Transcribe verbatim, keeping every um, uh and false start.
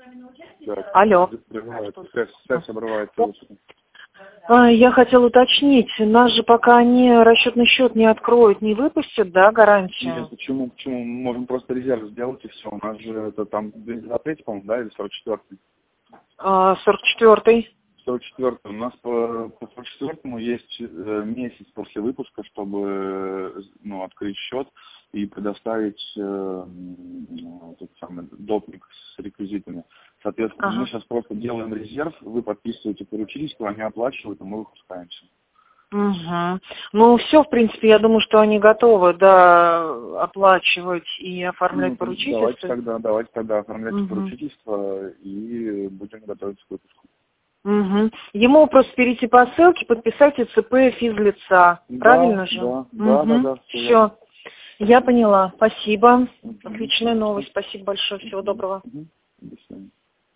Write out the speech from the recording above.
Да. Алло. Связь, связь обрывается. А, Я хотела уточнить, нас же пока они расчетный счет не откроют, не выпустят, да, гарантию? Нет, почему, почему? Мы можем просто резерв сделать и все. У нас же это там двадцать третий, по-моему, да, или сорок четвёртый? А, сорок четвёртый. сорок четвёртый. У нас по, по сорок четвёртому есть э, месяц после выпуска, чтобы э, ну, открыть счет и предоставить э, м, тот самый допинг с реквизитами. Соответственно, Ага. мы сейчас просто делаем резерв, вы подписываете поручительство, они оплачивают, и мы выпускаемся. Угу. Ну, все, в принципе, я думаю, что они готовы, да, оплачивать и оформлять Ну, то давайте поручительство. тогда, давайте тогда оформляйте Угу. поручительство и будем готовиться к выпуску. Угу. Ему просто перейти по ссылке, подписать ИЦП физлица. Да, Правильно же? да, да, да, Угу. да, все верно. Все. Я поняла. Спасибо. Мгм. Отличная новость. Спасибо большое. Всего доброго. Мгм. До свидания.